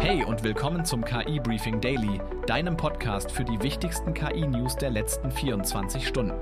Hey und willkommen zum KI Briefing Daily, deinem Podcast für die wichtigsten KI-News der letzten 24 Stunden.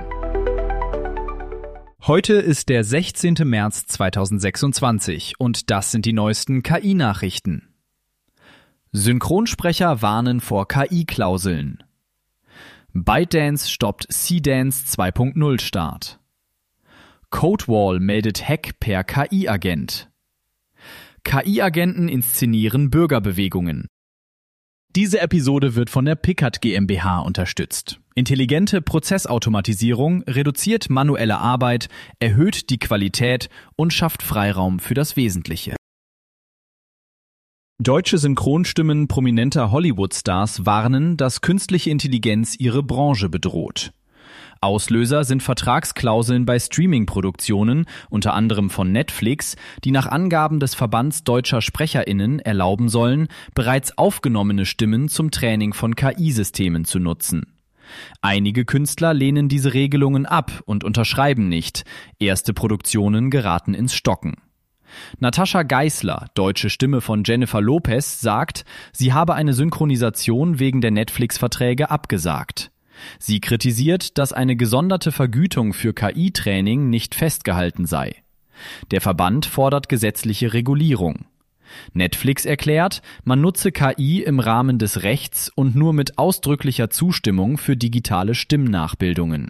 Heute ist der 16. März 2026 und das sind die neuesten KI-Nachrichten. Synchronsprecher warnen vor KI-Klauseln. ByteDance stoppt Seedance 2.0 Start. CodeWall meldet Hack per KI-Agent. KI-Agenten inszenieren Bürgerbewegungen. Diese Episode wird von der Pickert GmbH unterstützt. Intelligente Prozessautomatisierung reduziert manuelle Arbeit, erhöht die Qualität und schafft Freiraum für das Wesentliche. Deutsche Synchronstimmen prominenter Hollywood-Stars warnen, dass künstliche Intelligenz ihre Branche bedroht. Auslöser sind Vertragsklauseln bei Streaming-Produktionen, unter anderem von Netflix, die nach Angaben des Verbands deutscher SprecherInnen erlauben sollen, bereits aufgenommene Stimmen zum Training von KI-Systemen zu nutzen. Einige Künstler lehnen diese Regelungen ab und unterschreiben nicht. Erste Produktionen geraten ins Stocken. Natascha Geisler, deutsche Stimme von Jennifer Lopez, sagt, sie habe eine Synchronisation wegen der Netflix-Verträge abgesagt. Sie kritisiert, dass eine gesonderte Vergütung für KI-Training nicht festgehalten sei. Der Verband fordert gesetzliche Regulierung. Netflix erklärt, man nutze KI im Rahmen des Rechts und nur mit ausdrücklicher Zustimmung für digitale Stimmnachbildungen.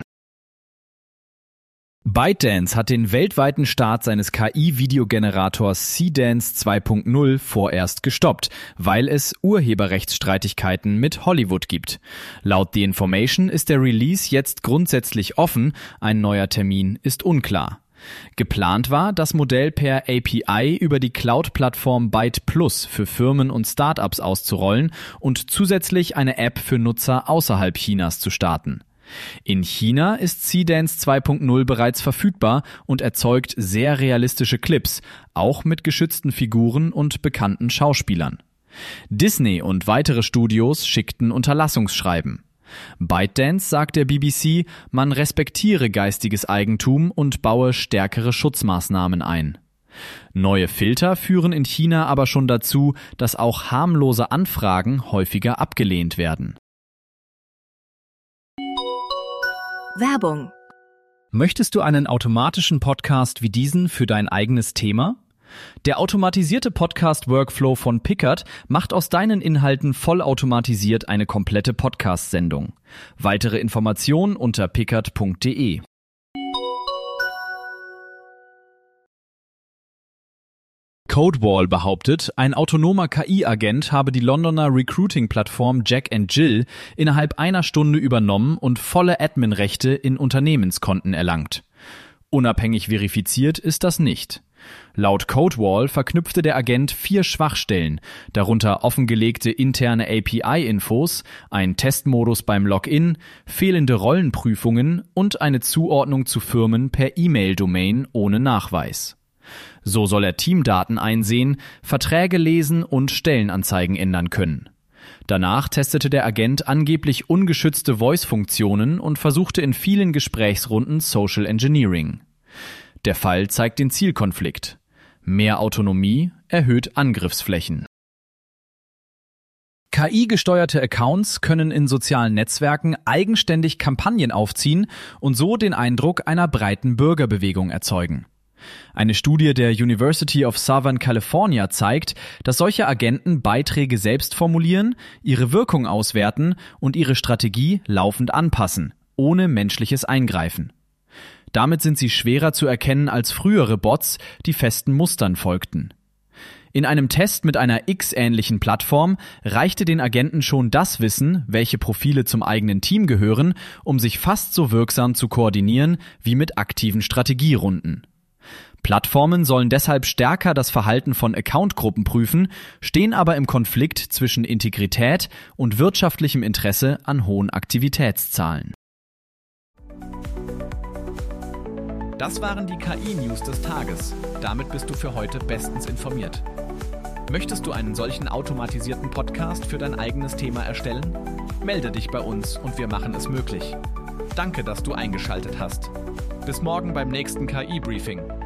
ByteDance hat den weltweiten Start seines KI-Videogenerators Seedance 2.0 vorerst gestoppt, weil es Urheberrechtsstreitigkeiten mit Hollywood gibt. Laut The Information ist der Release jetzt grundsätzlich offen, ein neuer Termin ist unklar. Geplant war, das Modell per API über die Cloud-Plattform Byte Plus für Firmen und Startups auszurollen und zusätzlich eine App für Nutzer außerhalb Chinas zu starten. In China ist Seedance 2.0 bereits verfügbar und erzeugt sehr realistische Clips, auch mit geschützten Figuren und bekannten Schauspielern. Disney und weitere Studios schickten Unterlassungsschreiben. ByteDance sagt der BBC, man respektiere geistiges Eigentum und baue stärkere Schutzmaßnahmen ein. Neue Filter führen in China aber schon dazu, dass auch harmlose Anfragen häufiger abgelehnt werden. Werbung. Möchtest du einen automatischen Podcast wie diesen für dein eigenes Thema? Der automatisierte Podcast-Workflow von Pickert macht aus deinen Inhalten vollautomatisiert eine komplette Podcast-Sendung. Weitere Informationen unter pickert.de. CodeWall behauptet, ein autonomer KI-Agent habe die Londoner Recruiting-Plattform Jack & Jill innerhalb einer Stunde übernommen und volle Admin-Rechte in Unternehmenskonten erlangt. Unabhängig verifiziert ist das nicht. Laut CodeWall verknüpfte der Agent 4 Schwachstellen, darunter offengelegte interne API-Infos, ein Testmodus beim Login, fehlende Rollenprüfungen und eine Zuordnung zu Firmen per E-Mail-Domain ohne Nachweis. So soll er Teamdaten einsehen, Verträge lesen und Stellenanzeigen ändern können. Danach testete der Agent angeblich ungeschützte Voice-Funktionen und versuchte in vielen Gesprächsrunden Social Engineering. Der Fall zeigt den Zielkonflikt. Mehr Autonomie erhöht Angriffsflächen. KI-gesteuerte Accounts können in sozialen Netzwerken eigenständig Kampagnen aufziehen und so den Eindruck einer breiten Bürgerbewegung erzeugen. Eine Studie der University of Southern California zeigt, dass solche Agenten Beiträge selbst formulieren, ihre Wirkung auswerten und ihre Strategie laufend anpassen, ohne menschliches Eingreifen. Damit sind sie schwerer zu erkennen als frühere Bots, die festen Mustern folgten. In einem Test mit einer X-ähnlichen Plattform reichte den Agenten schon das Wissen, welche Profile zum eigenen Team gehören, um sich fast so wirksam zu koordinieren wie mit aktiven Strategierunden. Plattformen sollen deshalb stärker das Verhalten von Accountgruppen prüfen, stehen aber im Konflikt zwischen Integrität und wirtschaftlichem Interesse an hohen Aktivitätszahlen. Das waren die KI-News des Tages. Damit bist du für heute bestens informiert. Möchtest du einen solchen automatisierten Podcast für dein eigenes Thema erstellen? Melde dich bei uns und wir machen es möglich. Danke, dass du eingeschaltet hast. Bis morgen beim nächsten KI-Briefing.